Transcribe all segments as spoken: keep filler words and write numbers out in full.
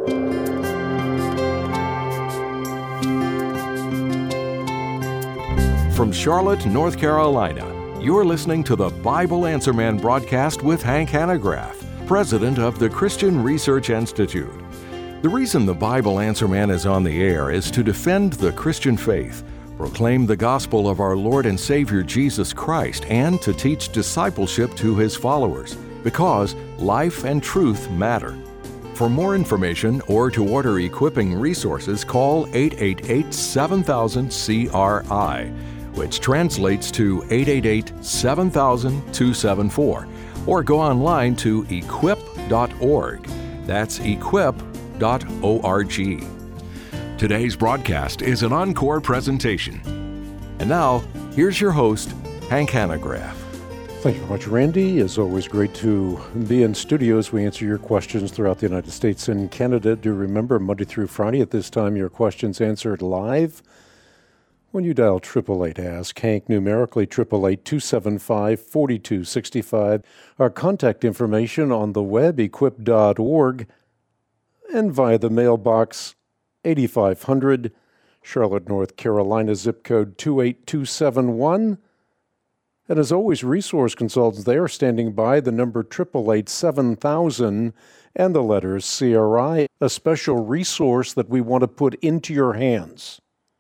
From Charlotte, North Carolina, you're listening to the Bible Answer Man broadcast with Hank Hanegraaff, president of the Christian Research Institute. The reason the Bible Answer Man is on the air is to defend the Christian faith, proclaim the gospel of our Lord and Savior Jesus Christ, and to teach discipleship to His followers, because life and truth matter. For more information or to order equipping resources, call eight eight eight, seven thousand, C R I, which translates to eight eight eight, seven thousand, two seven four, or go online to equip dot org. That's equip dot org. Today's broadcast is an encore presentation. And now, here's your host, Hank Hanegraaff. Thank you very much, Randy. It's always great to be in studios. We answer your questions throughout the United States and Canada. Do remember, Monday through Friday at this time, your questions answered live. When you dial eight eight eight, ask Hank, numerically eight eight eight, two seven five, four two six five. Our contact information on the web, equip dot org, and via the mailbox, eighty-five hundred, Charlotte, North Carolina, zip code two eight two seven one. And as always, resource consultants, they are standing by, the number eight eight eight, seven thousand, and the letters C R I, a special resource that we want to put into your hands.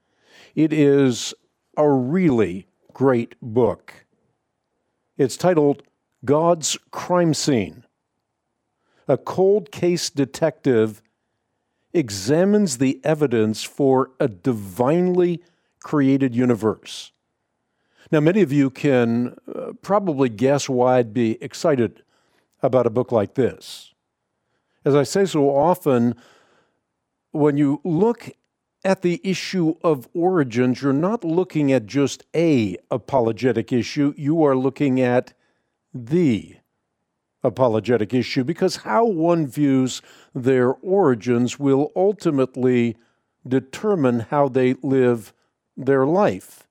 It is a really great book. It's titled God's Crime Scene. A cold case detective examines the evidence for a divinely created universe. Now, many of you can uh, probably guess why I'd be excited about a book like this. As I say so often, when you look at the issue of origins, you're not looking at just a apologetic issue, you are looking at the apologetic issue, because how one views their origins will ultimately determine how they live their life.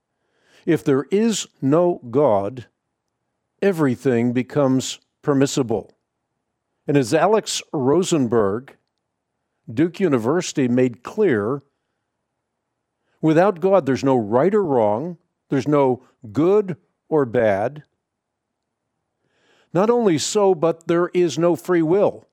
If there is no God, everything becomes permissible. And as Alex Rosenberg, Duke University, made clear, without God, there's no right or wrong, there's no good or bad. Not only so, but there is no free will.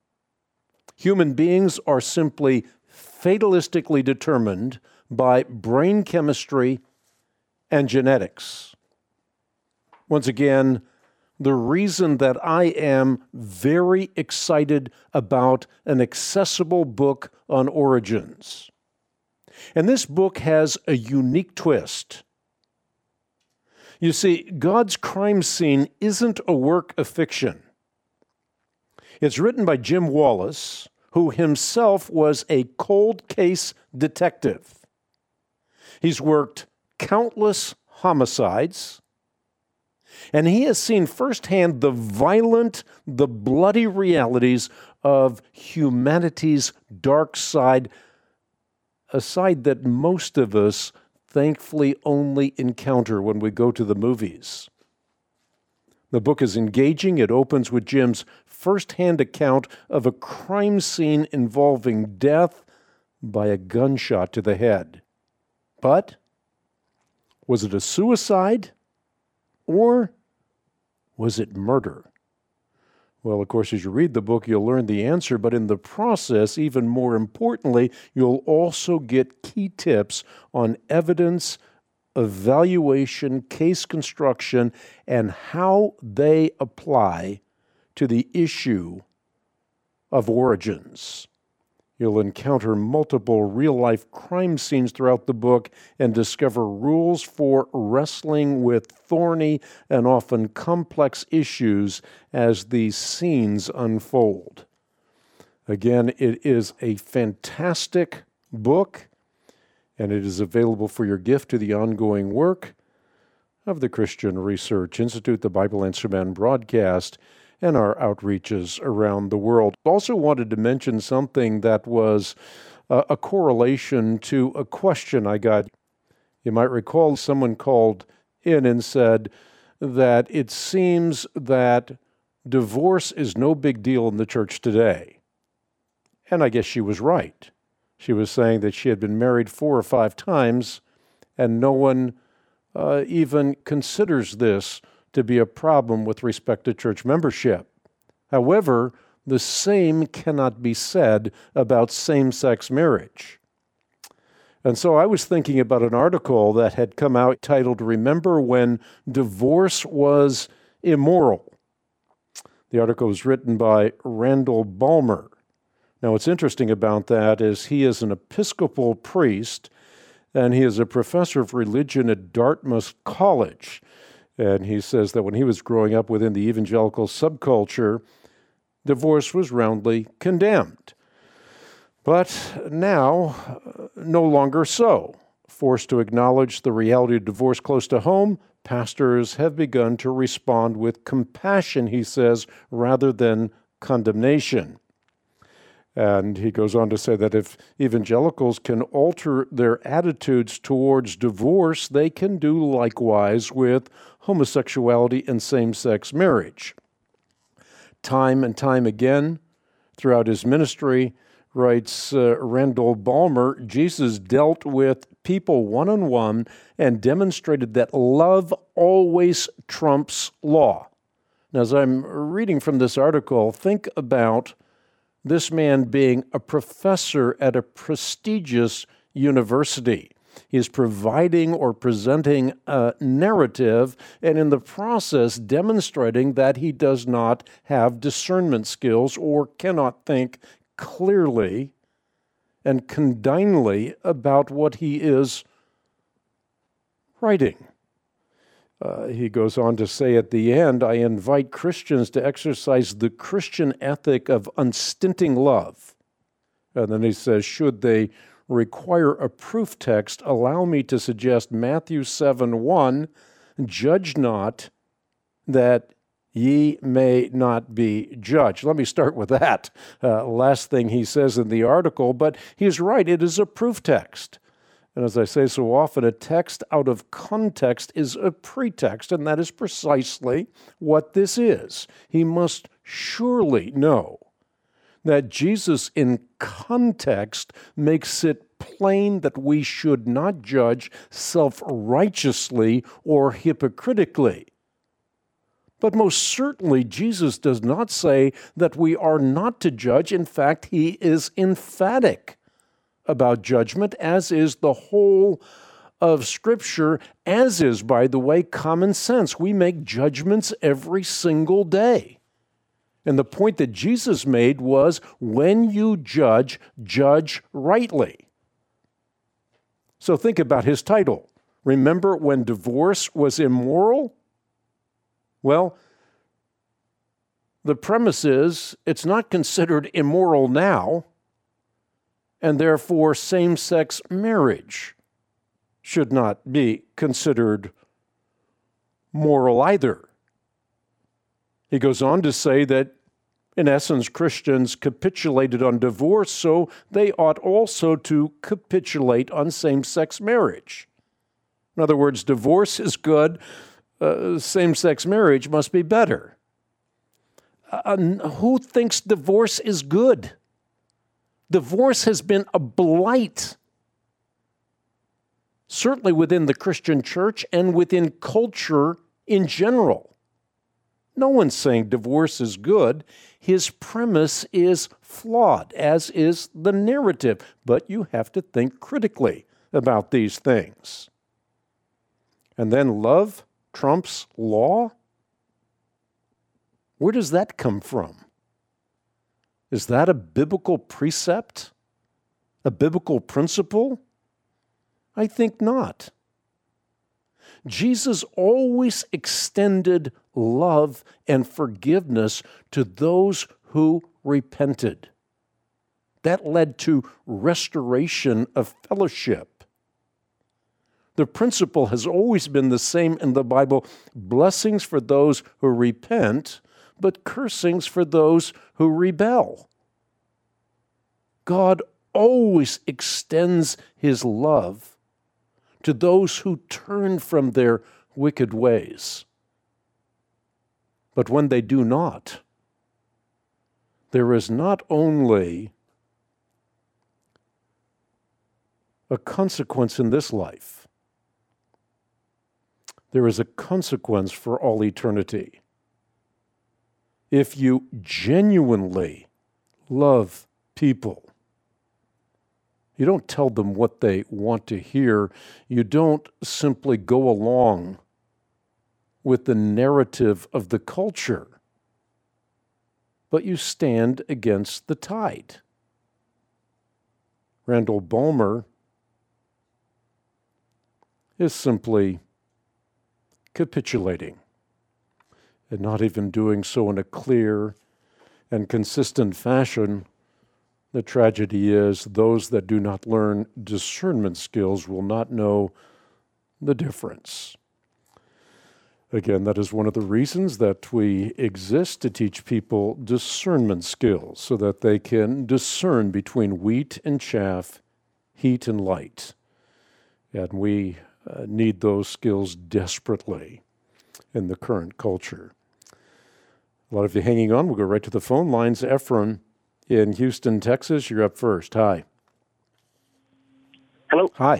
Human beings are simply fatalistically determined by brain chemistry and genetics. Once again, the reason that I am very excited about an accessible book on origins. And this book has a unique twist. You see, God's Crime Scene isn't a work of fiction. It's written by Jim Wallace, who himself was a cold case detective. He's worked countless homicides, and he has seen firsthand the violent, the bloody realities of humanity's dark side, a side that most of us thankfully only encounter when we go to the movies. The book is engaging. It opens with Jim's firsthand account of a crime scene involving death by a gunshot to the head. But was it a suicide or was it murder? Well, of course, as you read the book, you'll learn the answer, but in the process, even more importantly, you'll also get key tips on evidence, evaluation, case construction, and how they apply to the issue of origins. You'll encounter multiple real-life crime scenes throughout the book and discover rules for wrestling with thorny and often complex issues as these scenes unfold. Again, it is a fantastic book, and it is available for your gift to the ongoing work of the Christian Research Institute, the Bible Answer Man broadcast, and our outreaches around the world. Also wanted to mention something that was uh, a correlation to a question I got. You might recall someone called in and said that it seems that divorce is no big deal in the church today. And I guess she was right. She was saying that she had been married four or five times, and no one uh, even considers this to be a problem with respect to church membership. However, the same cannot be said about same-sex marriage. And so I was thinking about an article that had come out titled, "Remember When Divorce Was Immoral?" The article was written by Randall Balmer. Now, what's interesting about that is he is an Episcopal priest, and he is a professor of religion at Dartmouth College. And he says that when he was growing up within the evangelical subculture, divorce was roundly condemned. But now, uh, no longer so. Forced to acknowledge the reality of divorce close to home, pastors have begun to respond with compassion, he says, rather than condemnation. And he goes on to say that if evangelicals can alter their attitudes towards divorce, they can do likewise with homosexuality and same-sex marriage. Time and time again, throughout his ministry, writes uh, Randall Balmer, Jesus dealt with people one-on-one and demonstrated that love always trumps law. Now, as I'm reading from this article, think about this man being a professor at a prestigious university. He is providing or presenting a narrative, and in the process demonstrating that he does not have discernment skills or cannot think clearly and condignly about what he is writing. Uh, he goes on to say at the end, I invite Christians to exercise the Christian ethic of unstinting love. And then he says, should they require a proof text, allow me to suggest Matthew seven one, judge not that ye may not be judged. Let me start with that uh, last thing he says in the article, but he's right, it is a proof text. And as I say so often, a text out of context is a pretext, and that is precisely what this is. He must surely know that Jesus in context makes it plain that we should not judge self-righteously or hypocritically. But most certainly, Jesus does not say that we are not to judge. In fact, he is emphatic about judgment, as is the whole of Scripture, as is, by the way, common sense. We make judgments every single day. And the point that Jesus made was, when you judge, judge rightly. So think about his title. Remember when divorce was immoral? Well, the premise is it's not considered immoral now, and therefore same-sex marriage should not be considered moral either. He goes on to say that, in essence, Christians capitulated on divorce, so they ought also to capitulate on same-sex marriage. In other words, divorce is good, uh, same-sex marriage must be better. Uh, who thinks divorce is good? Divorce has been a blight, certainly within the Christian church and within culture in general. No one's saying divorce is good. His premise is flawed, as is the narrative, but you have to think critically about these things. And then love trumps law? Where does that come from? Is that a biblical precept? A biblical principle? I think not. Jesus always extended love and forgiveness to those who repented. That led to restoration of fellowship. The principle has always been the same in the Bible: blessings for those who repent, but cursings for those who rebel. God always extends his love to those who turn from their wicked ways. But when they do not, there is not only a consequence in this life. There is a consequence for all eternity. If you genuinely love people, you don't tell them what they want to hear. You don't simply go along with the narrative of the culture, but you stand against the tide. Randall Balmer is simply capitulating and not even doing so in a clear and consistent fashion. The tragedy is those that do not learn discernment skills will not know the difference. Again, that is one of the reasons that we exist, to teach people discernment skills so that they can discern between wheat and chaff, heat and light. And we uh, need those skills desperately in the current culture. A lot of you hanging on. We'll go right to the phone lines. Ephraim in Houston, Texas, you're up first. Hi. Hello. Hi.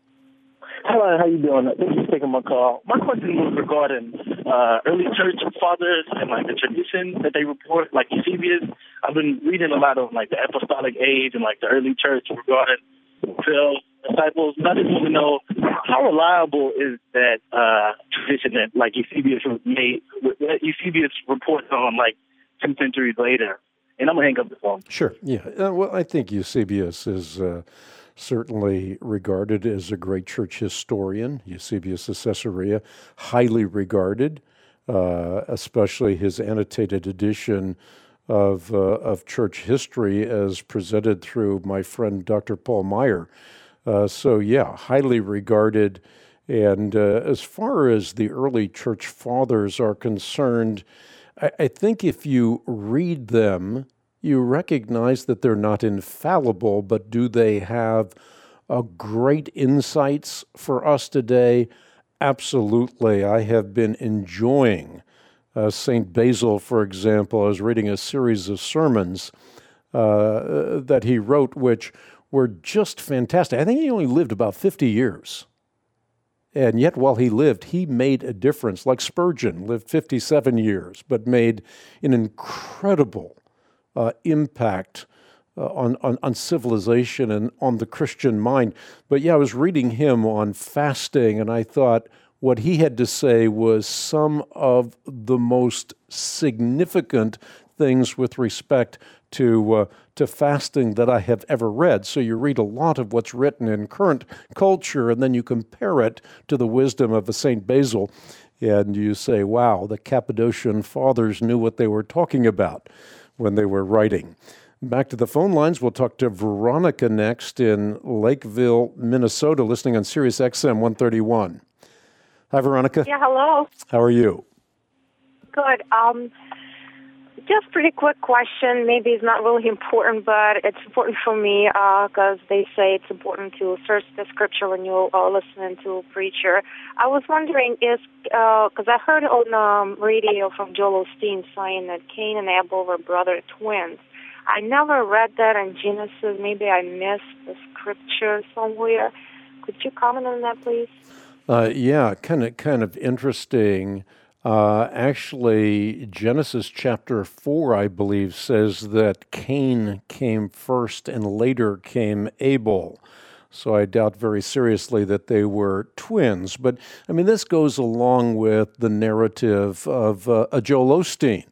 Hello, how you doing? Thank you for taking my call. My question was regarding uh, early church fathers and like the tradition that they report, like Eusebius. I've been reading a lot of like the apostolic age and like the early church regarding twelve disciples. And I just want to know, how reliable is that uh, tradition that like Eusebius made, that Eusebius reports on like two centuries later? And I'm going to hang up the phone. Sure, yeah. Uh, well, I think Eusebius is uh, certainly regarded as a great church historian. Eusebius of Caesarea, highly regarded, uh, especially his annotated edition of, uh, of church history as presented through my friend Doctor Paul Meyer. Uh, so, yeah, highly regarded. And uh, as far as the early church fathers are concerned, I, I think if you read them, you recognize that they're not infallible, but do they have uh, great insights for us today? Absolutely. I have been enjoying uh, Saint Basil, for example. I was reading a series of sermons uh, that he wrote, which were just fantastic. I think he only lived about fifty years. And yet, while he lived, he made a difference. Like Spurgeon, lived fifty-seven years, but made an incredible uh, impact uh, on, on, on civilization and on the Christian mind. But yeah, I was reading him on fasting, and I thought what he had to say was some of the most significant things with respect to uh, to fasting that I have ever read. So you read a lot of what's written in current culture, and then you compare it to the wisdom of a Saint Basil, and you say, wow, the Cappadocian fathers knew what they were talking about when they were writing. Back to the phone lines. We'll talk to Veronica next in Lakeville, Minnesota, listening on Sirius X M one thirty-one. Hi, Veronica. Yeah, hello. How are you? Good. Um, just pretty quick question. Maybe it's not really important, but it's important for me because uh, they say it's important to search the scripture when you're uh, listening to a preacher. I was wondering, is because uh, I heard on um, radio from Joel Osteen saying that Cain and Abel were brother twins. I never read that in Genesis. Maybe I missed the scripture somewhere. Could you comment on that, please? Uh, yeah, kind of, kind of interesting. Uh, actually, Genesis chapter four, I believe, says that Cain came first and later came Abel. So I doubt very seriously that they were twins. But, I mean, this goes along with the narrative of uh, Joel Osteen.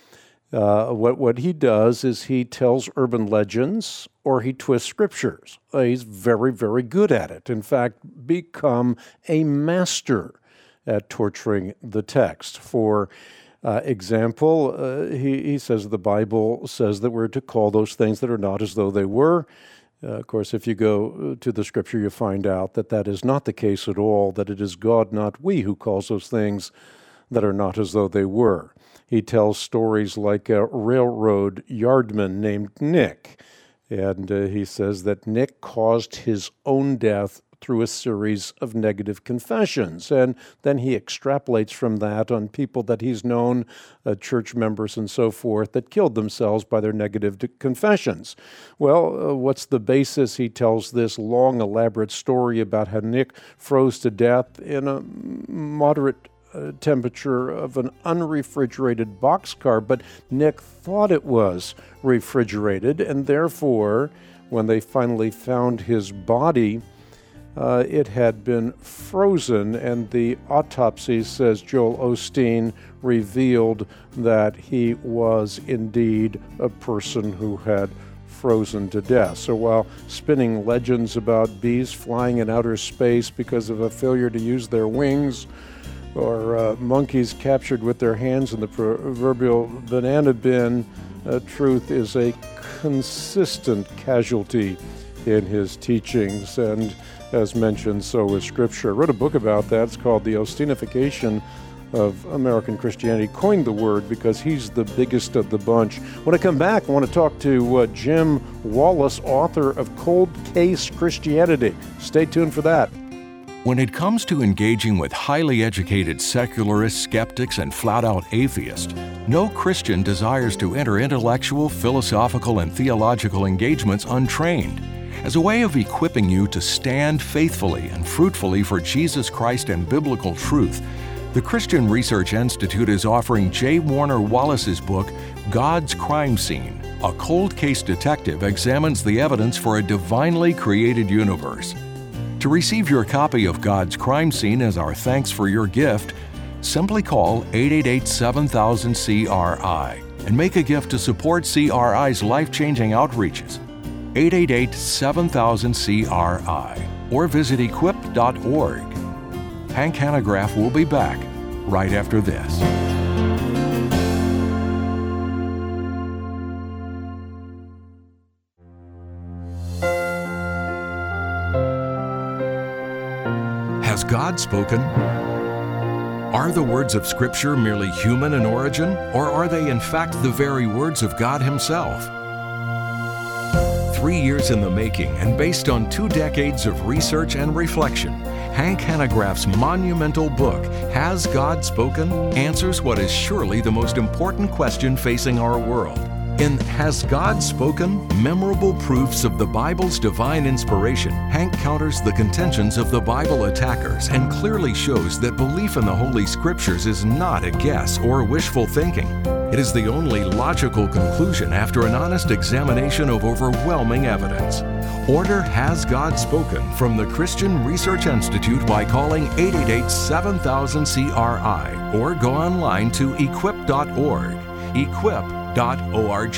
Uh, what, what he does is he tells urban legends or he twists scriptures. Uh, he's very, very good at it. In fact, become a master at torturing the text. For uh, example, uh, he, he says the Bible says that we're to call those things that are not as though they were. Uh, of course, if you go to the scripture, you find out that that is not the case at all, that it is God, not we, who calls those things that are not as though they were. He tells stories like a railroad yardman named Nick, and uh, he says that Nick caused his own death through a series of negative confessions. And then he extrapolates from that on people that he's known, uh, church members and so forth, that killed themselves by their negative de- confessions. Well, uh, what's the basis? He tells this long, elaborate story about how Nick froze to death in a moderate uh, temperature of an unrefrigerated boxcar, but Nick thought it was refrigerated, and therefore, when they finally found his body, uh, it had been frozen, and the autopsy, says Joel Osteen, revealed that he was indeed a person who had frozen to death. So while spinning legends about bees flying in outer space because of a failure to use their wings, or uh, monkeys captured with their hands in the proverbial banana bin, uh, truth is a consistent casualty in his teachings, and as mentioned, so is Scripture. I wrote a book about that. It's called The Osteenification of American Christianity. Coined the word because he's the biggest of the bunch. When I come back, I want to talk to uh, Jim Wallis, author of Cold Case Christianity. Stay tuned for that. When it comes to engaging with highly educated secularists, skeptics, and flat-out atheists, no Christian desires to enter intellectual, philosophical, and theological engagements untrained. As a way of equipping you to stand faithfully and fruitfully for Jesus Christ and biblical truth, the Christian Research Institute is offering J. Warner Wallace's book, God's Crime Scene. A cold case detective examines the evidence for a divinely created universe. To receive your copy of God's Crime Scene as our thanks for your gift, simply call eight eight eight, seven thousand, C R I and make a gift to support C R I's life-changing outreaches. eight eight eight, seven thousand, C R I or visit equip dot org. Hank Hanegraaff will be back right after this. Has God spoken? Are the words of Scripture merely human in origin, or are they in fact the very words of God Himself? Three years in the making and based on two decades of research and reflection, Hank Hanegraaff's monumental book, Has God Spoken?, answers what is surely the most important question facing our world. In Has God Spoken? Memorable Proofs of the Bible's Divine Inspiration, Hank counters the contentions of the Bible attackers and clearly shows that belief in the Holy Scriptures is not a guess or wishful thinking. It is the only logical conclusion after an honest examination of overwhelming evidence. Order Has God Spoken from the Christian Research Institute by calling eight eight eight, seven thousand, C R I or go online to equip dot org. equip dot org.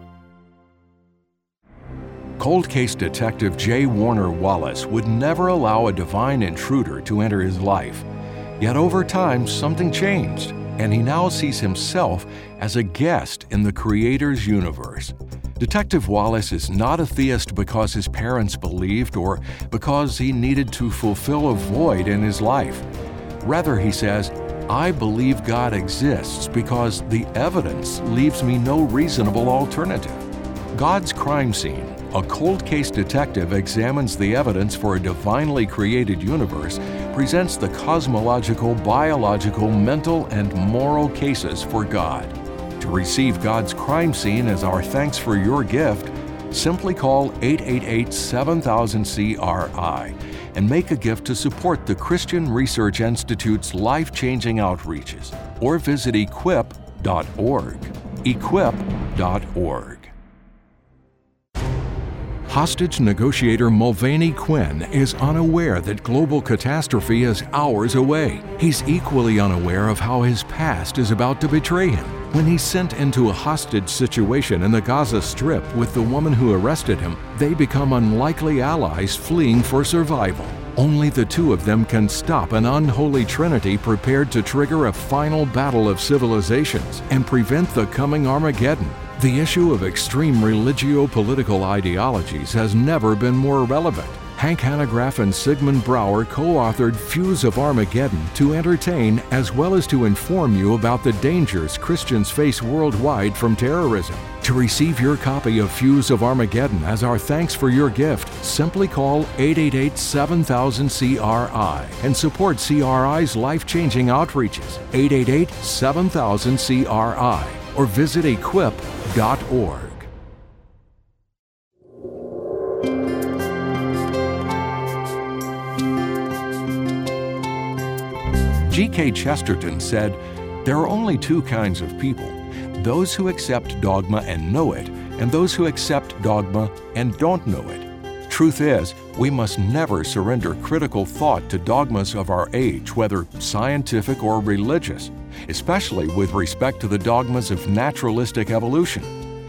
Cold case detective J. Warner Wallace would never allow a divine intruder to enter his life. Yet over time, something changed, and he now sees himself as a guest in the Creator's universe. Detective Wallace is not a theist because his parents believed or because he needed to fulfill a void in his life. Rather, he says, I believe God exists because the evidence leaves me no reasonable alternative. God's Crime Scene, a cold case detective examines the evidence for a divinely created universe, presents the cosmological, biological, mental, and moral cases for God. To receive God's Crime Scene as our thanks for your gift, simply call eight eight eight, seven thousand, C R I and make a gift to support the Christian Research Institute's life-changing outreaches, or visit equip dot org. equip dot org. Hostage negotiator Mulvaney Quinn is unaware that global catastrophe is hours away. He's equally unaware of how his past is about to betray him. When he's sent into a hostage situation in the Gaza Strip with the woman who arrested him, they become unlikely allies fleeing for survival. Only the two of them can stop an unholy trinity prepared to trigger a final battle of civilizations and prevent the coming Armageddon. The issue of extreme religio-political ideologies has never been more relevant. Hank Hanegraaff and Sigmund Brouwer co-authored Fuse of Armageddon to entertain as well as to inform you about the dangers Christians face worldwide from terrorism. To receive your copy of Fuse of Armageddon as our thanks for your gift, simply call eight eight eight, seven thousand, C R I and support C R I's life-changing outreaches, eight eight eight, seven thousand, C R I, or visit equip dot org. G K Chesterton said, "There are only two kinds of people, those who accept dogma and know it, and those who accept dogma and don't know it." Truth is, we must never surrender critical thought to dogmas of our age, whether scientific or religious, especially with respect to the dogmas of naturalistic evolution.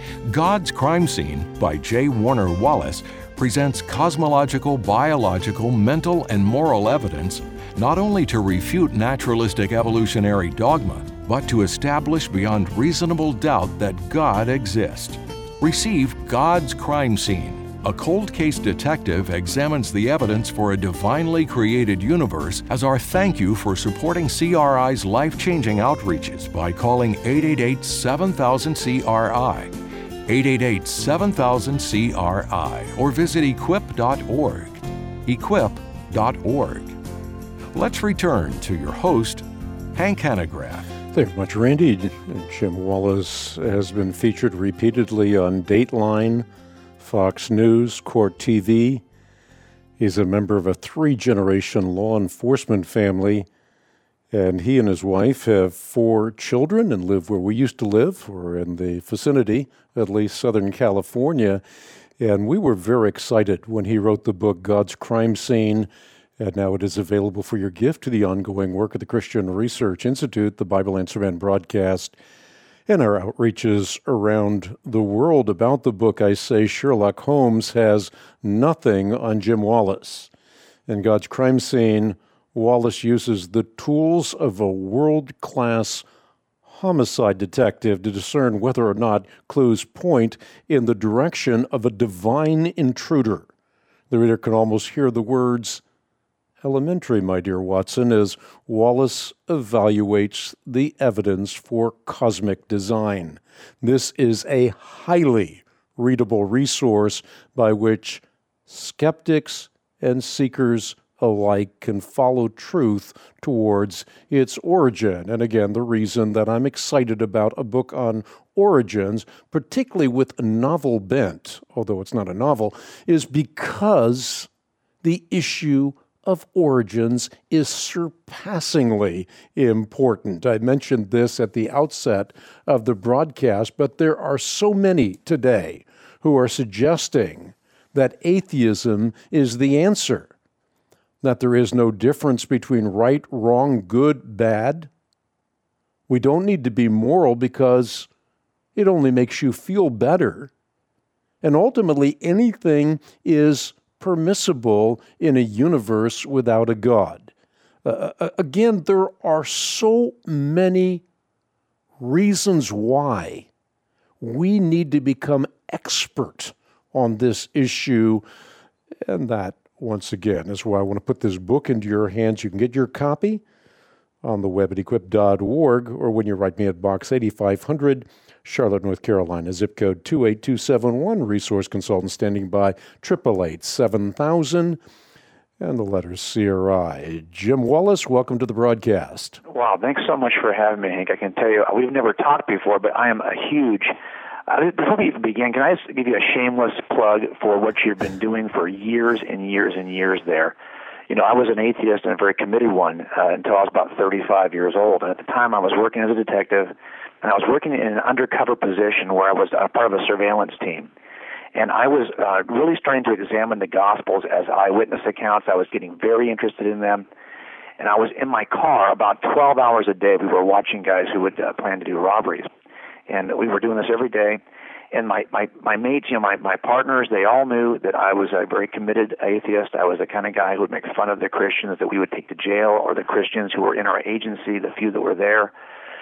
God's Crime Scene by J. Warner Wallace presents cosmological, biological, mental, and moral evidence not only to refute naturalistic evolutionary dogma, but to establish beyond reasonable doubt that God exists. Receive God's Crime Scene. A cold case detective examines the evidence for a divinely created universe as our thank you for supporting C R I's life-changing outreaches by calling eight eight eight, seven thousand, C R I, eight eight eight, seven thousand, C R I, or visit equip dot org, equip dot org. Let's return to your host, Hank Hanegraaff. Thank you much, Randy. Jim Wallis has been featured repeatedly on Dateline, Fox News, Court T V. He's a member of a three-generation law enforcement family, and he and his wife have four children and live where we used to live, or in the vicinity, at least Southern California. And we were very excited when he wrote the book, God's Crime Scene. And now it is available for your gift to the ongoing work of the Christian Research Institute, the Bible Answer Man broadcast, and our outreaches around the world. About the book, I say Sherlock Holmes has nothing on Jim Wallis. In God's Crime Scene, Wallis uses the tools of a world-class homicide detective to discern whether or not clues point in the direction of a divine intruder. The reader can almost hear the words elementary, my dear Watson, as Wallis evaluates the evidence for cosmic design. This is a highly readable resource by which skeptics and seekers alike can follow truth towards its origin. And again, the reason that I'm excited about a book on origins, particularly with a novel bent, although it's not a novel, is because the issue of origins is surpassingly important. I mentioned this at the outset of the broadcast, but there are so many today who are suggesting that atheism is the answer, that there is no difference between right, wrong, good, bad. We don't need to be moral because it only makes you feel better. And ultimately, anything is permissible in a universe without a God. Uh, again, there are so many reasons why we need to become expert on this issue, and that, once again, is why I want to put this book into your hands. You can get your copy on the web at equip dot org, or when you write me at Box eighty-five hundred, Charlotte, North Carolina, zip code two eight two seven one, resource consultant standing by, eight eight eight, seven thousand, and the letters C R I. Jim Wallis, welcome to the broadcast. Wow, thanks so much for having me, Hank. I can tell you, we've never talked before, but I am a huge, uh, before we even begin, can I just give you a shameless plug for what you've been doing for years and years and years there? You know, I was an atheist and a very committed one uh, until I was about thirty-five years old, and at the time I was working as a detective, and I was working in an undercover position where I was a part of a surveillance team. And I was uh, really starting to examine the Gospels as eyewitness accounts. I was getting very interested in them. And I was in my car about twelve hours a day. We were watching guys who would uh, plan to do robberies. And we were doing this every day. And my, my, my mates, you know, my, my partners, they all knew that I was a very committed atheist. I was the kind of guy who would make fun of the Christians that we would take to jail, or the Christians who were in our agency, the few that were there.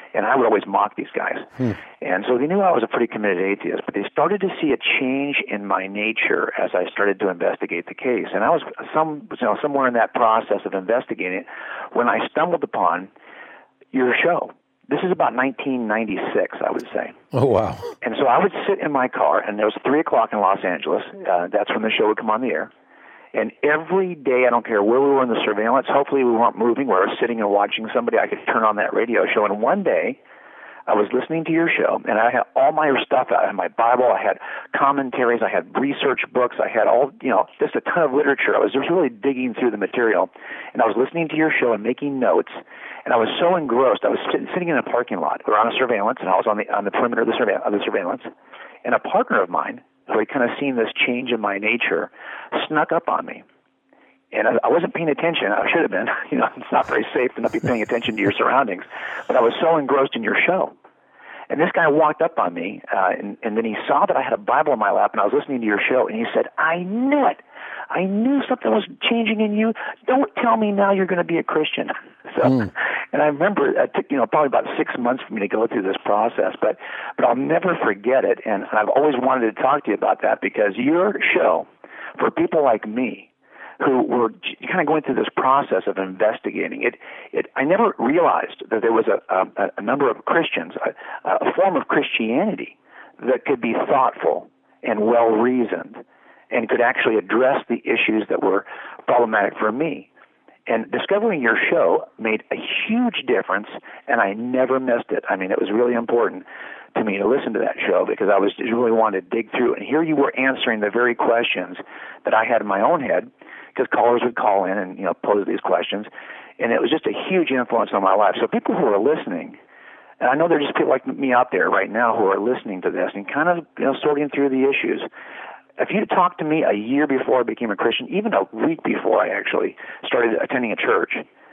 And I would always mock these guys. Hmm. And so they knew I was a pretty committed atheist, but they started to see a change in my nature as I started to investigate the case. And I was some, you know, somewhere in that process of investigating it when I stumbled upon your show. This is about nineteen ninety-six, I would say. Oh, wow. And so I would sit in my car, and there was three o'clock in Los Angeles. Uh, that's when the show would come on the air. And every day, I don't care where we were in the surveillance, hopefully we weren't moving, we were sitting and watching somebody, I could turn on that radio show. And one day, I was listening to your show, and I had all my stuff. I had my Bible, I had commentaries, I had research books, I had all, you know, just a ton of literature. I was just really digging through the material, and I was listening to your show and making notes, and I was so engrossed. I was sit- sitting in a parking lot. We were on a surveillance, and I was on the on the perimeter of the, surveil- of the surveillance, and a partner of mine, who had kind of seen this change in my nature, snuck up on me. And I, I wasn't paying attention. I should have been. You know, it's not very safe to not be paying attention to your surroundings. But I was so engrossed in your show. And this guy walked up on me, uh, and, and then he saw that I had a Bible in my lap, and I was listening to your show, and he said, I knew it. I knew something was changing in you. Don't tell me now you're going to be a Christian. So, mm. And I remember it took, you know, probably about six months for me to go through this process, but but I'll never forget it. And I've always wanted to talk to you about that because your show, for people like me, who were kind of going through this process of investigating it, it I never realized that there was a, a, a number of Christians, a, a form of Christianity that could be thoughtful and well-reasoned and could actually address the issues that were problematic for me. And discovering your show made a huge difference, and I never missed it. I mean, it was really important to me to listen to that show because I was just really wanted to dig through it. And here you were answering the very questions that I had in my own head, because callers would call in and, you know, pose these questions. And it was just a huge influence on my life. So people who are listening, and I know there's just people like me out there right now who are listening to this and kind of, you know, sorting through the issues. If you talked to me a year before I became a Christian, even a week before I actually started attending a church,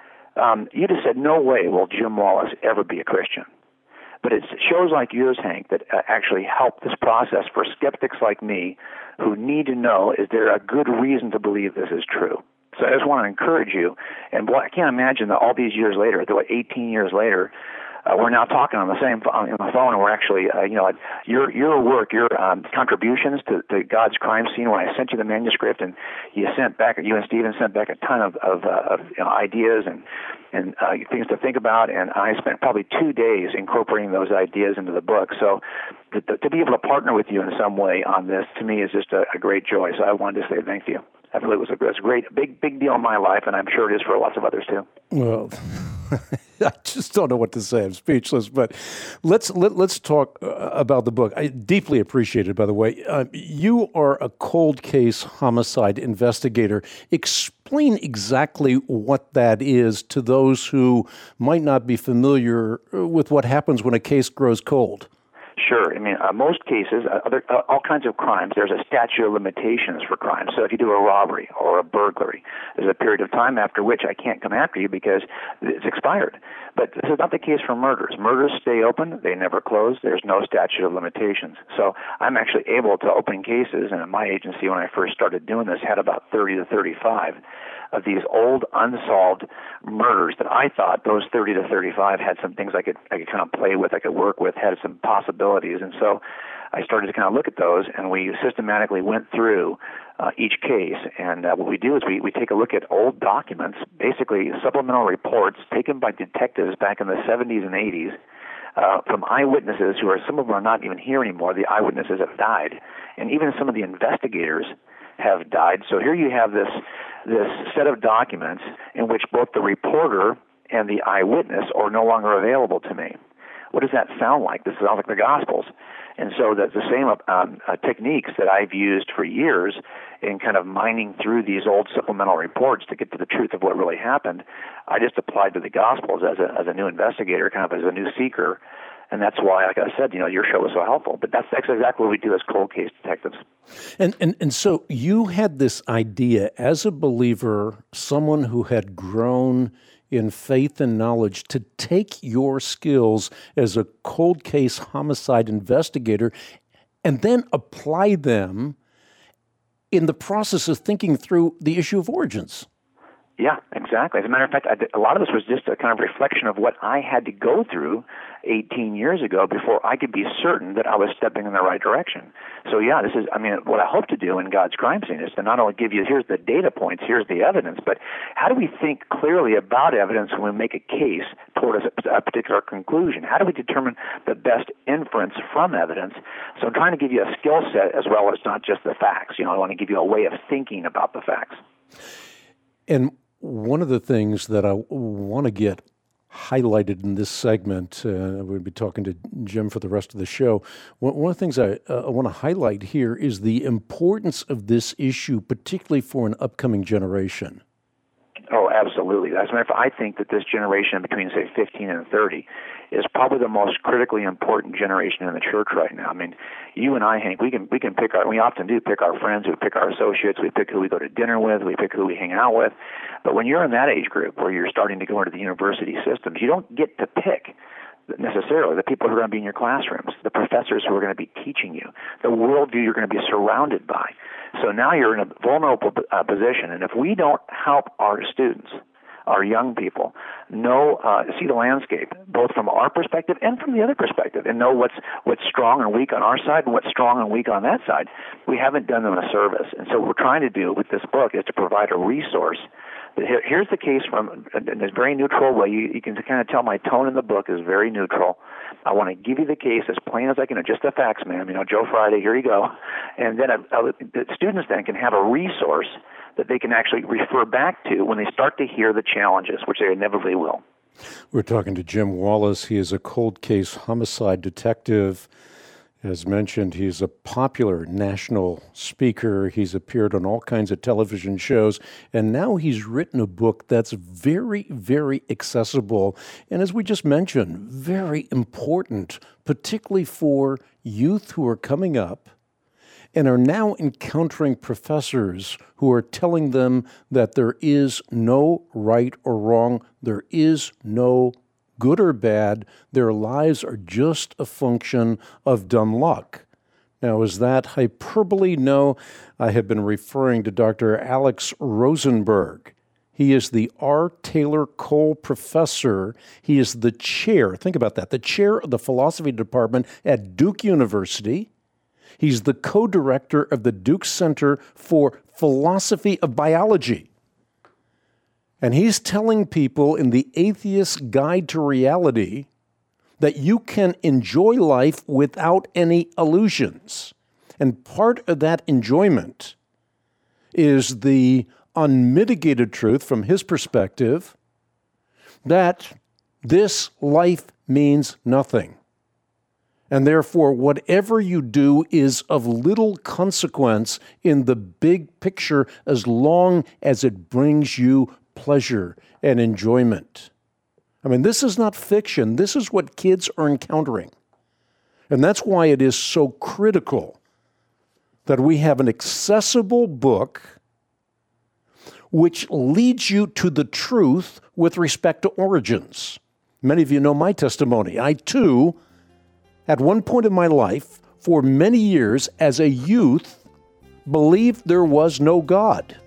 um, you'd have said, no way will Jim Wallis ever be a Christian. But it's shows like yours, Hank, that uh, actually help this process for skeptics like me who need to know, is there a good reason to believe this is true? So I just want to encourage you. And boy, I can't imagine that all these years later, though eighteen years later, Uh, we're now talking on the same on the phone, and we're actually, uh, you know, your your work, your um, contributions to, to God's crime scene. When I sent you the manuscript, and you sent back, you and Stephen sent back a ton of of, uh, of you know, ideas and and uh, things to think about, and I spent probably two days incorporating those ideas into the book. So to, to be able to partner with you in some way on this, to me, is just a, a great joy. So I wanted to say thank you. I feel it was a, it was a great, big, big deal in my life, and I'm sure it is for lots of others too. Well, I just don't know what to say. I'm speechless. But let's let, let's talk uh, about the book. I deeply appreciate it, by the way. Uh, you are a cold case homicide investigator. Explain exactly what that is to those who might not be familiar with what happens when a case grows cold. Sure. I mean, uh, most cases, uh, other, uh, all kinds of crimes, there's a statute of limitations for crimes. So if you do a robbery or a burglary, there's a period of time after which I can't come after you because it's expired. But this is not the case for murders. Murders stay open. They never close. There's no statute of limitations. So I'm actually able to open cases, and my agency, when I first started doing this, had about thirty to thirty-five of these old unsolved murders that I thought those thirty to thirty-five had some things I could I could kind of play with, I could work with, had some possibilities. And so I started to kind of look at those, and we systematically went through uh, each case. And uh, what we do is we, we take a look at old documents, basically supplemental reports taken by detectives back in the seventies and eighties uh, from eyewitnesses who are, some of them are not even here anymore. The eyewitnesses have died. And even some of the investigators have died. So here you have this this set of documents in which both the reporter and the eyewitness are no longer available to me. What does that sound like? This sounds like the Gospels. And so that's the same um, uh, techniques that I've used for years in kind of mining through these old supplemental reports to get to the truth of what really happened. I just applied to the Gospels as a, as a new investigator, kind of as a new seeker. And that's why, like I said, you know, your show was so helpful. But that's, that's exactly what we do as cold case detectives. And, and and so you had this idea as a believer, someone who had grown in faith and knowledge, to take your skills as a cold case homicide investigator and then apply them in the process of thinking through the issue of origins. Yeah, exactly. As a matter of fact, I, a lot of this was just a kind of reflection of what I had to go through eighteen years ago before I could be certain that I was stepping in the right direction. So yeah, this is, I mean, what I hope to do in God's crime scene is to not only give you, here's the data points, here's the evidence, but how do we think clearly about evidence when we make a case toward a, a particular conclusion? How do we determine the best inference from evidence? So I'm trying to give you a skill set as well as not just the facts. You know, I want to give you a way of thinking about the facts. And one of the things that I want to get highlighted in this segment, uh, we'll be talking to Jim for the rest of the show. One, one of the things I, uh, I want to highlight here is the importance of this issue, particularly for an upcoming generation. Oh, absolutely. As a matter of fact, I think that this generation between, say, fifteen and thirty is probably the most critically important generation in the church right now. I mean, you and I, Hank, we can we can pick our, we often do pick our friends, we pick our associates, we pick who we go to dinner with, we pick who we hang out with. But when you're in that age group where you're starting to go into the university systems, you don't get to pick necessarily the people who are going to be in your classrooms, the professors who are going to be teaching you, the worldview you're going to be surrounded by. So now you're in a vulnerable uh, position, and if we don't help our students, our young people, know, uh, see the landscape, both from our perspective and from the other perspective, and know what's what's strong and weak on our side and what's strong and weak on that side, we haven't done them a service. And so what we're trying to do with this book is to provide a resource. Here, here's the case from in a very neutral way. You, you can kind of tell my tone in the book is very neutral. I want to give you the case as plain as I can, just the facts, ma'am. You know, Joe Friday, here you go. And then a, a, the students then can have a resource that they can actually refer back to when they start to hear the challenges, which they inevitably will. We're talking to Jim Wallis. He is a cold case homicide detective. As mentioned, he's a popular national speaker. He's appeared on all kinds of television shows, and now he's written a book that's very, very accessible, and as we just mentioned, very important, particularly for youth who are coming up and are now encountering professors who are telling them that there is no right or wrong, there is no good or bad, their lives are just a function of dumb luck. Now, is that hyperbole? No, I have been referring to Doctor Alex Rosenberg. He is the R. Taylor Cole Professor. He is the chair, think about that, the chair of the philosophy department at Duke University. He's the co-director of the Duke Center for Philosophy of Biology. And he's telling people in the Atheist's Guide to Reality that you can enjoy life without any illusions. And part of that enjoyment is the unmitigated truth from his perspective that this life means nothing. And therefore, whatever you do is of little consequence in the big picture as long as it brings you pleasure and enjoyment. I mean, this is not fiction. This is what kids are encountering. And that's why it is so critical that we have an accessible book which leads you to the truth with respect to origins. Many of you know my testimony. I, too, at one point in my life, for many years as a youth, believed there was no God.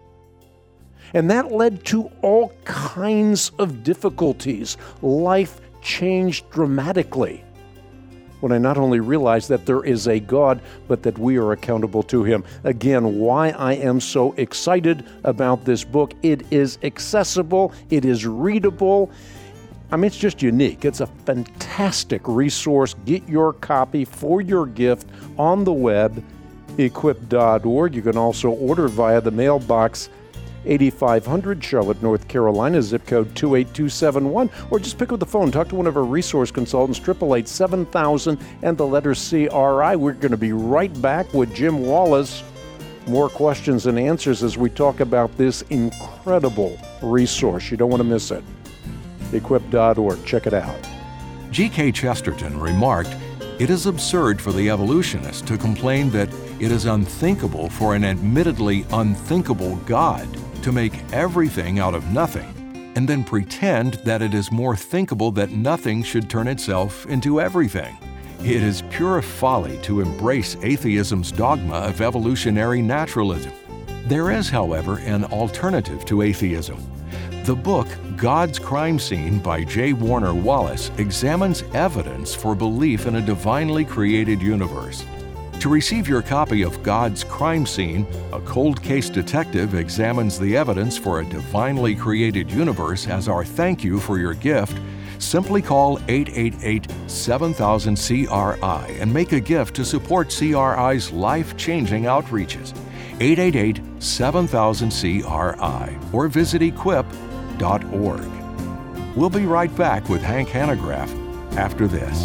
And that led to all kinds of difficulties. Life changed dramatically when I not only realized that there is a God, but that we are accountable to Him. Again, why I am so excited about this book. It is accessible. It is readable. I mean, it's just unique. It's a fantastic resource. Get your copy for your gift on the web, equip dot org. You can also order via the mailbox, eighty-five hundred Charlotte, North Carolina, zip code two eight two seven one, or just pick up the phone, talk to one of our resource consultants, eight eight eight, seven thousand and the letter C R I. We're going to be right back with Jim Wallis. More questions and answers as we talk about this incredible resource. You don't want to miss it. equip dot org. Check it out. G K Chesterton remarked, "It is absurd for the evolutionist to complain that it is unthinkable for an admittedly unthinkable God to make everything out of nothing, and then pretend that it is more thinkable that nothing should turn itself into everything. It is pure folly to embrace atheism's dogma of evolutionary naturalism. There is, however, an alternative to atheism. The book, God's Crime Scene by J. Warner Wallace, examines evidence for belief in a divinely created universe. To receive your copy of God's Crime Scene, a cold case detective examines the evidence for a divinely created universe as our thank you for your gift, simply call eight eight eight, seven thousand, C R I and make a gift to support C R I's life-changing outreaches. eight eight eight, seven thousand, C R I or visit equip dot org. We'll be right back with Hank Hanegraaff after this.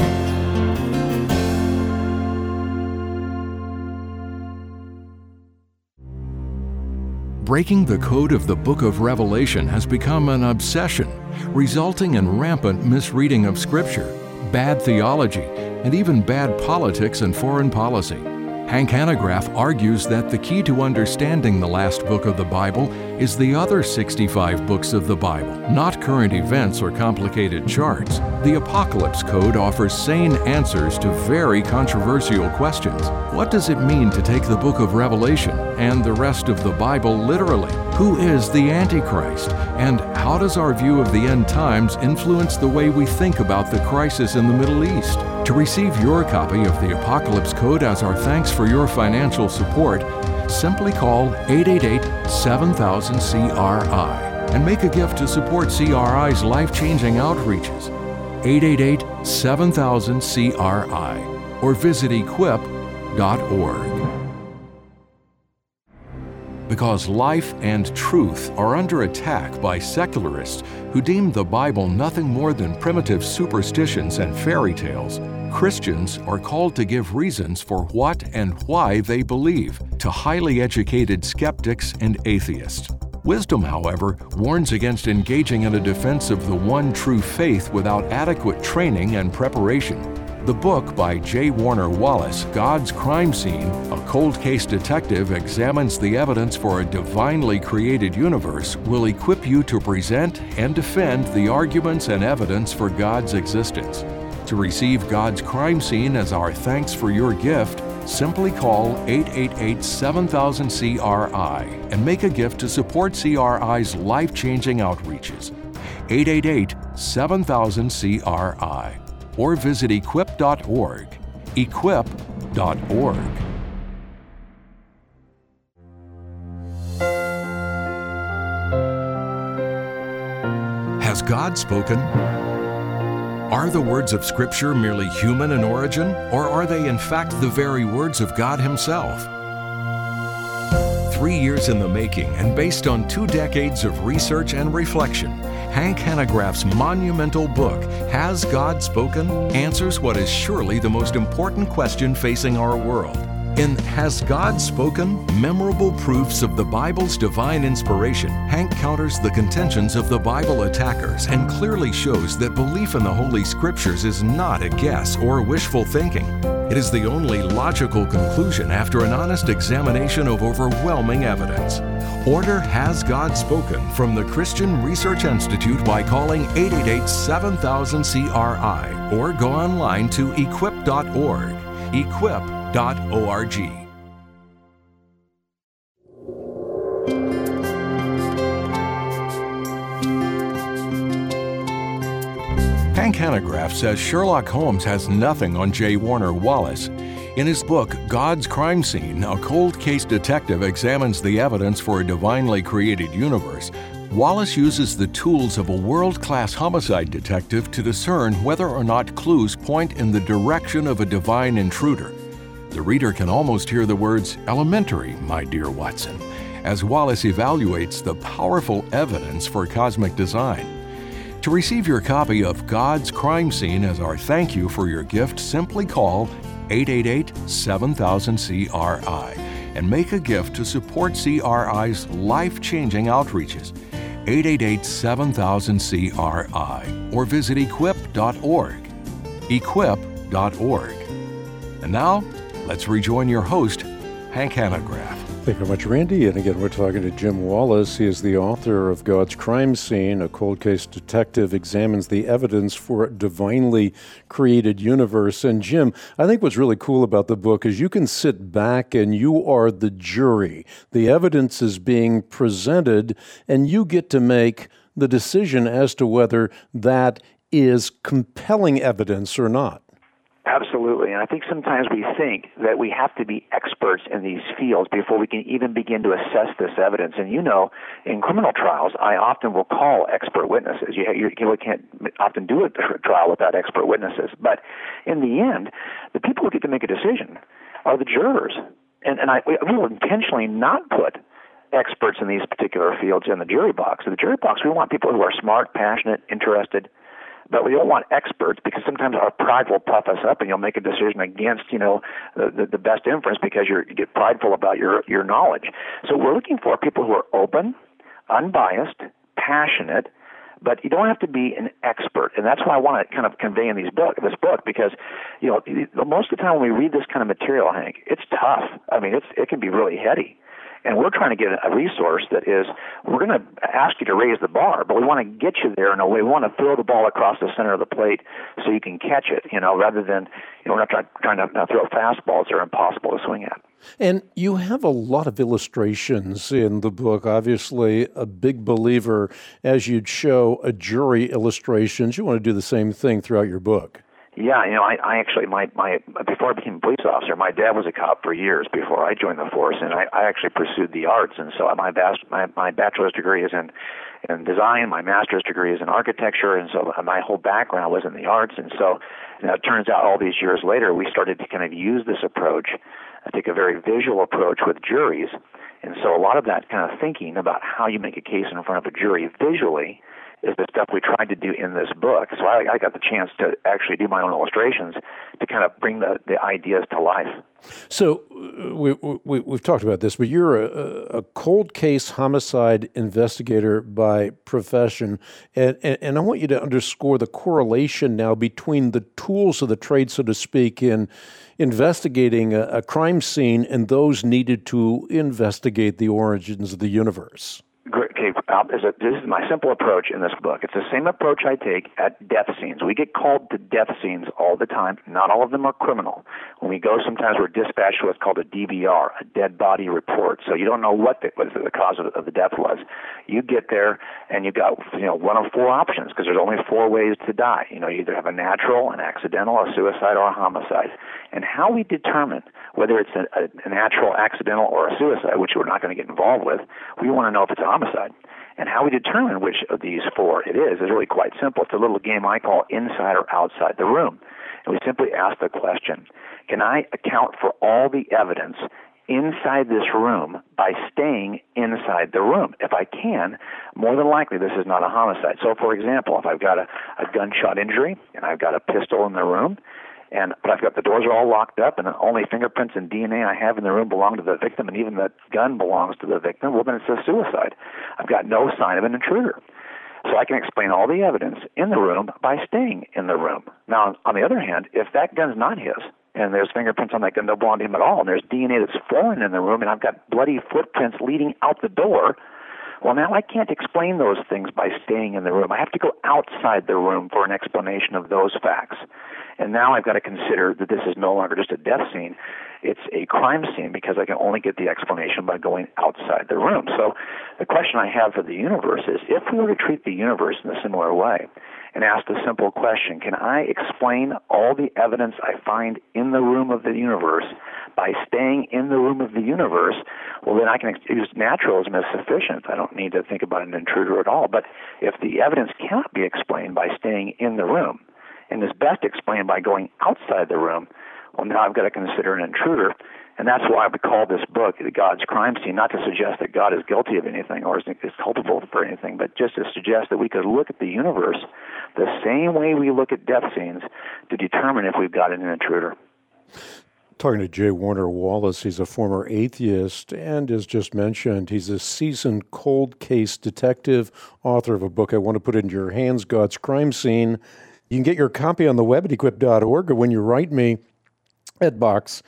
Breaking the code of the Book of Revelation has become an obsession, resulting in rampant misreading of Scripture, bad theology, and even bad politics and foreign policy. Hank Hanegraaff argues that the key to understanding the last book of the Bible is the other sixty-five books of the Bible, not current events or complicated charts. The Apocalypse Code offers sane answers to very controversial questions. What does it mean to take the book of Revelation and the rest of the Bible literally? Who is the Antichrist? And how does our view of the end times influence the way we think about the crisis in the Middle East? To receive your copy of the Apocalypse Code as our thanks for your financial support, simply call eight eight eight, seven thousand, C R I and make a gift to support C R I's life-changing outreaches. eight eight eight, seven thousand, C R I or visit equip dot org. Because life and truth are under attack by secularists who deem the Bible nothing more than primitive superstitions and fairy tales, Christians are called to give reasons for what and why they believe to highly educated skeptics and atheists. Wisdom, however, warns against engaging in a defense of the one true faith without adequate training and preparation. The book by J. Warner Wallace, God's Crime Scene, a cold case detective examines the evidence for a divinely created universe, will equip you to present and defend the arguments and evidence for God's existence. To receive God's Crime Scene as our thanks for your gift, simply call eight eight eight, seven thousand, C R I and make a gift to support C R I's life-changing outreaches. eight eight eight, seven thousand, C R I or visit equip dot org. equip dot org. Has God spoken? Are the words of Scripture merely human in origin, or are they in fact the very words of God Himself? Three years in the making and based on two decades of research and reflection, Hank Hanegraaff's monumental book, Has God Spoken?, answers what is surely the most important question facing our world. In Has God Spoken? Memorable Proofs of the Bible's Divine Inspiration, Hank counters the contentions of the Bible attackers and clearly shows that belief in the Holy Scriptures is not a guess or wishful thinking. It is the only logical conclusion after an honest examination of overwhelming evidence. Order Has God Spoken from the Christian Research Institute by calling eight eight eight, seven thousand, C R I or go online to equip dot org. equip dot org. Hank Hanegraaff says Sherlock Holmes has nothing on J. Warner Wallace. In his book, God's Crime Scene, a cold case detective examines the evidence for a divinely created universe. Wallace uses the tools of a world-class homicide detective to discern whether or not clues point in the direction of a divine intruder. The reader can almost hear the words, "elementary, my dear Watson," as Wallace evaluates the powerful evidence for cosmic design. To receive your copy of God's Crime Scene as our thank you for your gift, simply call eight eight eight, seven thousand, C R I and make a gift to support C R I's life-changing outreaches. eight eight eight, seven thousand, C R I or visit equip dot org. equip dot org. And now, let's rejoin your host, Hank Hanegraaff. Thank you very much, Randy. And again, we're talking to Jim Wallis. He is the author of God's Crime Scene. A cold case detective examines the evidence for a divinely created universe. And Jim, I think what's really cool about the book is you can sit back and you are the jury. The evidence is being presented, and you get to make the decision as to whether that is compelling evidence or not. Absolutely. And I think sometimes we think that we have to be experts in these fields before we can even begin to assess this evidence. And you know, in criminal trials, I often will call expert witnesses. You, you, you can't often do a trial without expert witnesses. But in the end, the people who get to make a decision are the jurors. And, and I we will intentionally not put experts in these particular fields in the jury box. In the jury box, we want people who are smart, passionate, interested. But we don't want experts because sometimes our pride will puff us up and you'll make a decision against, you know, the, the, the best inference because you're, you get prideful about your, your knowledge. So we're looking for people who are open, unbiased, passionate, but you don't have to be an expert. And that's why I want to kind of convey in these book, this book because, you know, most of the time when we read this kind of material, Hank, it's tough. I mean, it's, it can be really heady. And we're trying to get a resource that is, we're going to ask you to raise the bar, but we want to get you there in a way. We want to throw the ball across the center of the plate so you can catch it, you know, rather than, you know, we're not try, trying to uh, throw fastballs that are impossible to swing at. And you have a lot of illustrations in the book. Obviously, a big believer, as you'd show a jury illustrations. You want to do the same thing throughout your book. Yeah, you know, I, I actually, my, my, before I became a police officer, my dad was a cop for years before I joined the force, and I, I actually pursued the arts, and so my, vast, my, my bachelor's degree is in, in design, my master's degree is in architecture, and so my whole background was in the arts, and so, you know, it turns out all these years later, we started to kind of use this approach, I think a very visual approach with juries, and so a lot of that kind of thinking about how you make a case in front of a jury visually is the stuff we tried to do in this book. So I, I got the chance to actually do my own illustrations to kind of bring the, the ideas to life. So we, we, we've talked about this, but you're a, a cold case homicide investigator by profession, and, and, and I want you to underscore the correlation now between the tools of the trade, so to speak, in investigating a, a crime scene and those needed to investigate the origins of the universe. Okay, uh, this is my simple approach in this book. It's the same approach I take at death scenes. We get called to death scenes all the time. Not all of them are criminal. When we go, sometimes we're dispatched to what's called a D B R, a dead body report. So you don't know what the, what the cause of, of the death was. You get there, and you've got, you know, one of four options because there's only four ways to die. You know, you either have a natural, an accidental, a suicide, or a homicide. And how we determine whether it's a, a natural, accidental, or a suicide, which we're not going to get involved with, we want to know if it's a homicide. And how we determine which of these four it is is really quite simple. It's a little game I call inside or outside the room. And we simply ask the question, can I account for all the evidence inside this room by staying inside the room? If I can, more than likely this is not a homicide. So, for example, if I've got a, a gunshot injury and I've got a pistol in the room, And but I've got the doors are all locked up, and the only fingerprints and D N A I have in the room belong to the victim, and even the gun belongs to the victim. Well, then it's a suicide. I've got no sign of an intruder. So I can explain all the evidence in the room by staying in the room. Now, on the other hand, if that gun's not his, and there's fingerprints on that gun that don't belong to him at all, and there's D N A that's foreign in the room, and I've got bloody footprints leading out the door, well, now I can't explain those things by staying in the room. I have to go outside the room for an explanation of those facts. And now I've got to consider that this is no longer just a death scene. It's a crime scene because I can only get the explanation by going outside the room. So the question I have for the universe is, if we were to treat the universe in a similar way and ask the simple question, can I explain all the evidence I find in the room of the universe by staying in the room of the universe? Well, then I can use naturalism as sufficient. I don't need to think about an intruder at all. But if the evidence cannot be explained by staying in the room, and is best explained by going outside the room, well, now I've got to consider an intruder. And that's why we call this book God's Crime Scene, not to suggest that God is guilty of anything or is culpable for anything, but just to suggest that we could look at the universe the same way we look at death scenes to determine if we've got an intruder. Talking to J. Warner Wallace, he's a former atheist, and as just mentioned, he's a seasoned cold case detective, author of a book I want to put into your hands, God's Crime Scene. You can get your copy on the web at equip dot org, or when you write me at Box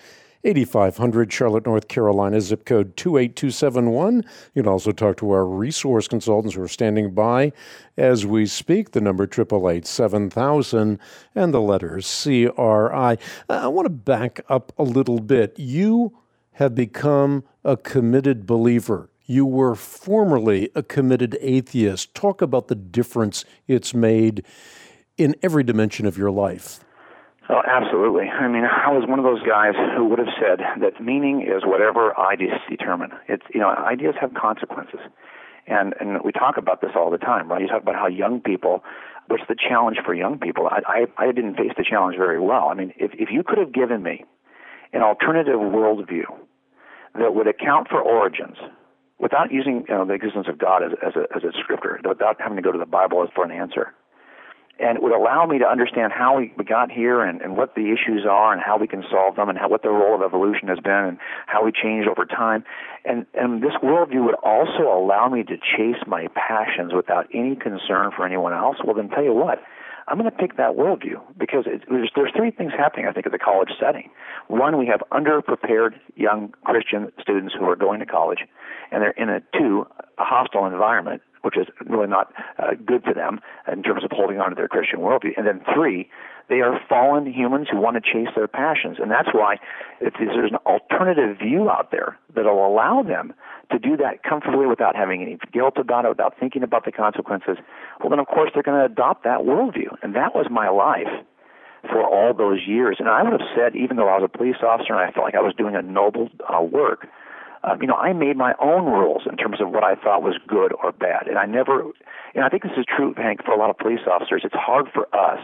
eighty-five hundred Charlotte, North Carolina, zip code two eight two seven one. You can also talk to our resource consultants who are standing by as we speak. The number eight eight eight, seven thousand and the letters C R I. I want to back up a little bit. You have become a committed believer. You were formerly a committed atheist. Talk about the difference it's made in every dimension of your life. Oh, absolutely. I mean, I was one of those guys who would have said that meaning is whatever ideas determine. It's, you know, ideas have consequences. And and we talk about this all the time, right? You talk about how young people, what's the challenge for young people? I, I, I didn't face the challenge very well. I mean, if, if you could have given me an alternative worldview that would account for origins, without using you know, the existence of God as, as, a, as a scripter, without having to go to the Bible for an answer, and it would allow me to understand how we got here and, and what the issues are and how we can solve them and how, what the role of evolution has been and how we change over time. And, and this worldview would also allow me to chase my passions without any concern for anyone else. Well, then tell you what, I'm going to pick that worldview because it, there's, there's three things happening, I think, at the college setting. One, we have underprepared young Christian students who are going to college, and they're in a, two, a hostile environment, which is really not uh, good for them in terms of holding on to their Christian worldview. And then three, they are fallen humans who want to chase their passions. And that's why if there's an alternative view out there that will allow them to do that comfortably without having any guilt about it, without thinking about the consequences, well, then, of course, they're going to adopt that worldview. And that was my life for all those years. And I would have said, even though I was a police officer and I felt like I was doing a noble uh, work, Um, you know, I made my own rules in terms of what I thought was good or bad. And I never, and I think this is true, Hank, for a lot of police officers. It's hard for us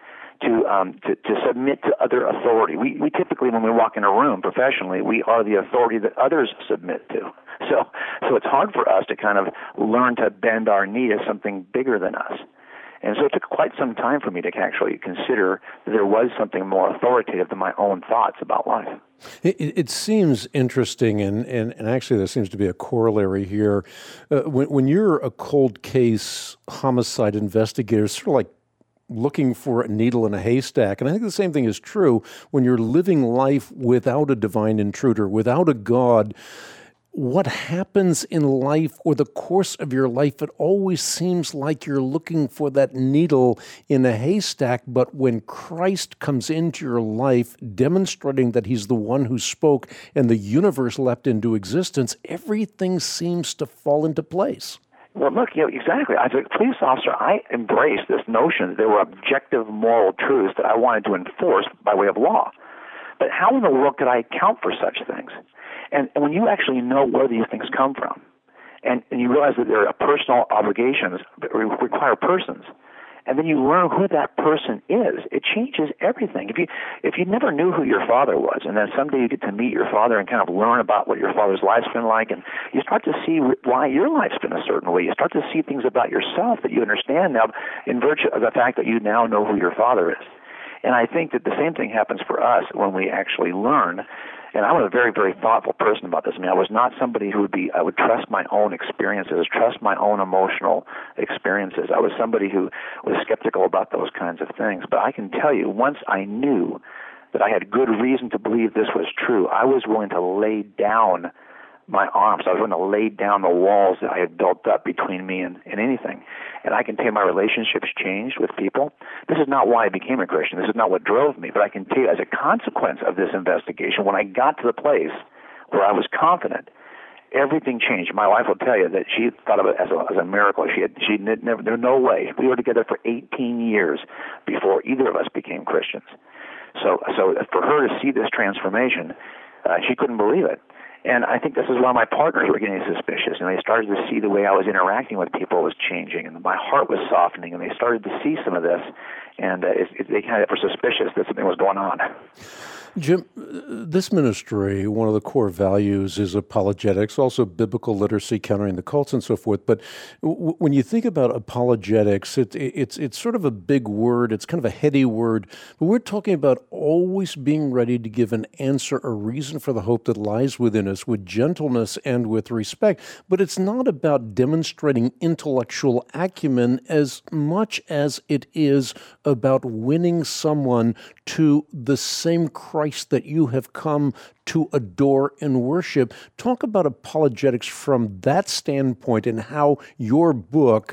to um, to, to submit to other authority. We, we typically, when we walk in a room professionally, we are the authority that others submit to. So, so it's hard for us to kind of learn to bend our knee to something bigger than us. And so it took quite some time for me to actually consider that there was something more authoritative than my own thoughts about life. It, it seems interesting, and, and, and actually there seems to be a corollary here. Uh, when, when you're a cold case homicide investigator, sort of like looking for a needle in a haystack, and I think the same thing is true when you're living life without a divine intruder, without a God. What happens in life or the course of your life, it always seems like you're looking for that needle in a haystack, but when Christ comes into your life, demonstrating that he's the one who spoke and the universe leapt into existence, everything seems to fall into place. Well, look, you know, exactly. As a police officer, I embraced this notion that there were objective moral truths that I wanted to enforce by way of law. But how in the world could I account for such things? And, and when you actually know where these things come from, and, and you realize that there are personal obligations that require persons, and then you learn who that person is, it changes everything. If you if you never knew who your father was, and then someday you get to meet your father and kind of learn about what your father's life's been like, and you start to see why your life's been a certain way. You start to see things about yourself that you understand now in virtue of the fact that you now know who your father is. And I think that the same thing happens for us when we actually learn. And I was a very, very thoughtful person about this. I mean, I was not somebody who would be, I would trust my own experiences, trust my own emotional experiences. I was somebody who was skeptical about those kinds of things. But I can tell you, once I knew that I had good reason to believe this was true, I was willing to lay down my arms. I was willing to lay down the walls that I had built up between me and, and anything. And I can tell you my relationships changed with people. This is not why I became a Christian. This is not what drove me. But I can tell you as a consequence of this investigation, when I got to the place where I was confident, everything changed. My wife will tell you that she thought of it as a, as a miracle. She had, she never, there was no way. We were together for eighteen years before either of us became Christians. So, so for her to see this transformation, uh, she couldn't believe it. And I think this is why my partners were getting suspicious, and they started to see the way I was interacting with people was changing, and my heart was softening, and they started to see some of this, and uh, it, it, they kind of were suspicious that something was going on. Jim, this ministry, one of the core values is apologetics, also biblical literacy, countering the cults and so forth. But w- when you think about apologetics, it, it, it's it's sort of a big word. It's kind of a heady word. But we're talking about always being ready to give an answer, a reason for the hope that lies within us with gentleness and with respect. But it's not about demonstrating intellectual acumen as much as it is about winning someone to the same Christ that you have come to adore and worship. Talk about apologetics from that standpoint and how your book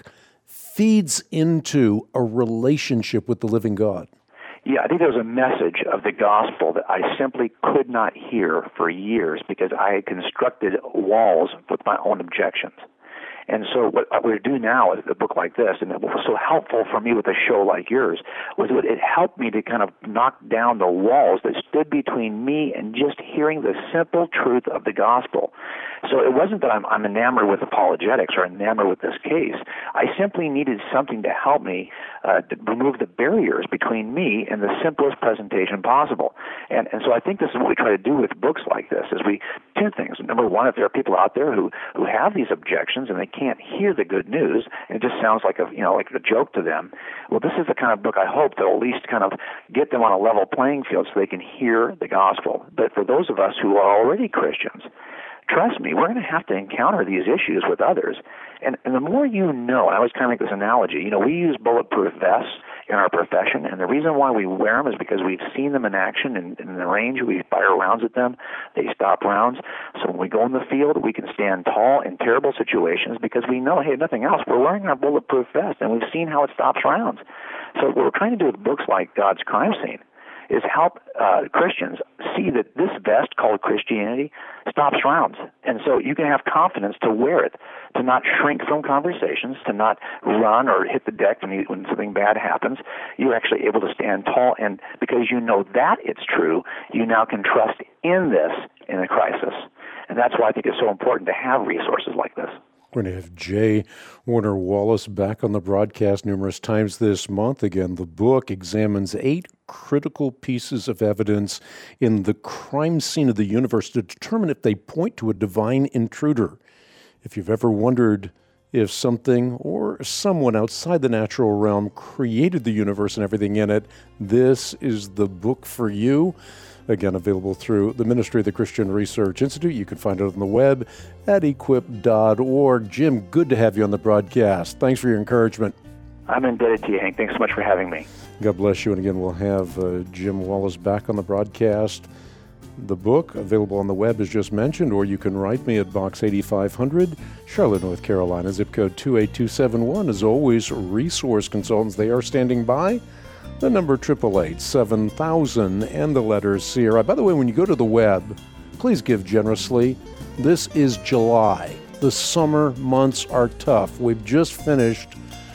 feeds into a relationship with the living God. Yeah, I think there was a message of the gospel that I simply could not hear for years because I had constructed walls with my own objections. And so what we do now with a book like this, and what was so helpful for me with a show like yours, was that it helped me to kind of knock down the walls that stood between me and just hearing the simple truth of the gospel. So it wasn't that I'm, I'm enamored with apologetics or enamored with this case. I simply needed something to help me uh, to remove the barriers between me and the simplest presentation possible. And, and so I think this is what we try to do with books like this, is we, two things. Number one, if there are people out there who, who have these objections and they can't hear the good news, and it just sounds like a, you know, like a joke to them, well, this is the kind of book I hope that will at least kind of get them on a level playing field so they can hear the gospel. But for those of us who are already Christians, trust me, we're going to have to encounter these issues with others. And, and the more you know, I always kind of make this analogy, you know, we use bulletproof vests in our profession, and the reason why we wear them is because we've seen them in action in, in the range. We fire rounds at them. They stop rounds. So when we go in the field, we can stand tall in terrible situations because we know, hey, nothing else, we're wearing our bulletproof vest, and we've seen how it stops rounds. So what we're trying to do with books like God's Crime Scene is help uh, Christians see that this vest called Christianity stops rounds. And so you can have confidence to wear it, to not shrink from conversations, to not run or hit the deck when, you, when something bad happens. You're actually able to stand tall, and because you know that it's true, you now can trust in this in a crisis. And that's why I think it's so important to have resources like this. We're going to have J. Warner Wallace back on the broadcast numerous times this month. Again, the book examines eight critical pieces of evidence in the crime scene of the universe to determine if they point to a divine intruder. If you've ever wondered if something or someone outside the natural realm created the universe and everything in it, this is the book for you. Again, available through the Ministry of the Christian Research Institute. You can find it on the web at equip dot org. Jim, good to have you on the broadcast. Thanks for your encouragement. I'm indebted to you, Hank. Thanks so much for having me. God bless you. And again, we'll have uh, Jim Wallace back on the broadcast. The book, available on the web, as just mentioned, or you can write me at Box eighty-five hundred, Charlotte, North Carolina, zip code two eight two seven one. As always, resource consultants, they are standing by. The number eight eight eight, seven thousand and the letter Sierra. By the way, when you go to the web, please give generously. This is July. The summer months are tough. We've just finished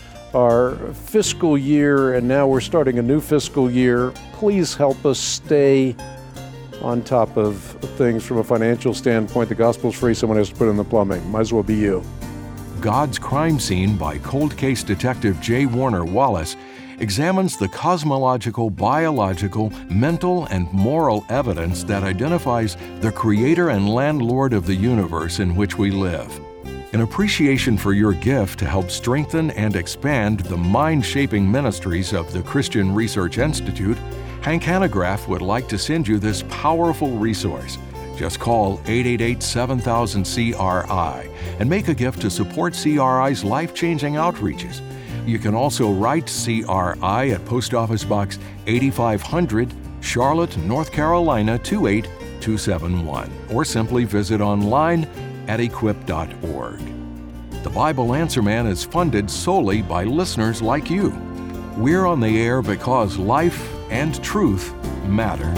our fiscal year, and now we're starting a new fiscal year. Please help us stay on top of things from a financial standpoint. The gospel's free. Someone has to put in the plumbing. Might as well be you. God's Crime Scene by cold case detective J. Warner Wallace examines the cosmological, biological, mental, and moral evidence that identifies the creator and landlord of the universe in which we live. In appreciation for your gift to help strengthen and expand the mind-shaping ministries of the Christian Research Institute, Hank Hanegraaff would like to send you this powerful resource. Just call eight eight eight, seven thousand, C R I and make a gift to support C R I's life-changing outreaches. You can also write C R I at Post Office Box eighty-five hundred, Charlotte, North Carolina two eight two seven one, or simply visit online at equip dot org. The Bible Answer Man is funded solely by listeners like you. We're on the air because life and truth matter.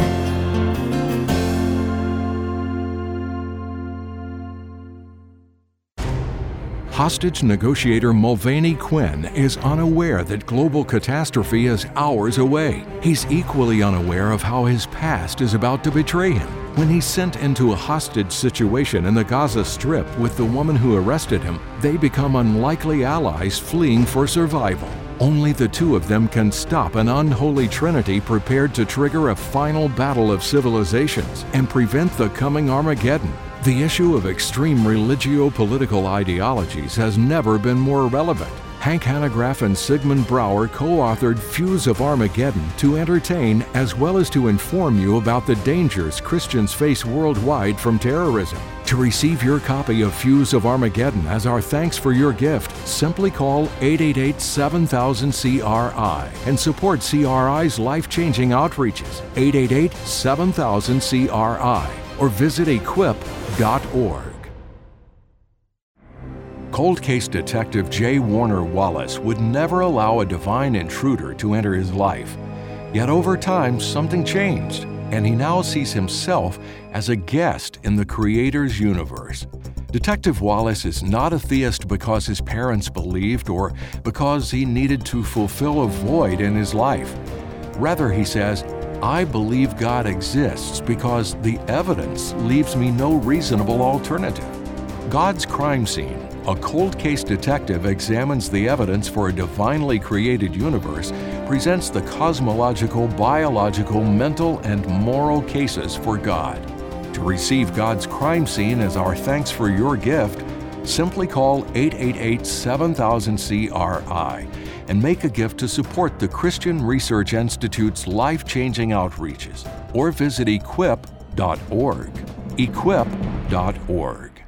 Hostage negotiator Mulvaney Quinn is unaware that global catastrophe is hours away. He's equally unaware of how his past is about to betray him. When he's sent into a hostage situation in the Gaza Strip with the woman who arrested him, they become unlikely allies fleeing for survival. Only the two of them can stop an unholy trinity prepared to trigger a final battle of civilizations and prevent the coming Armageddon. The issue of extreme religio-political ideologies has never been more relevant. Hank Hanegraaff and Sigmund Brouwer co-authored Fuse of Armageddon to entertain as well as to inform you about the dangers Christians face worldwide from terrorism. To receive your copy of Fuse of Armageddon as our thanks for your gift, simply call eight eight eight, seven thousand, C R I and support C R I's life-changing outreaches, eight eight eight, seven thousand, C R I, or visit equip dot org. Cold case detective J. Warner Wallace would never allow a divine intruder to enter his life. Yet over time, something changed, and he now sees himself as a guest in the Creator's universe. Detective Wallace is not a theist because his parents believed or because he needed to fulfill a void in his life. Rather, he says, I believe God exists because the evidence leaves me no reasonable alternative. God's Crime Scene, a cold case detective examines the evidence for a divinely created universe, presents the cosmological, biological, mental, and moral cases for God. To receive God's Crime Scene as our thanks for your gift, simply call eight eight eight, seven thousand, C R I and make a gift to support the Christian Research Institute's life-changing outreaches, or visit equip dot org. equip dot org.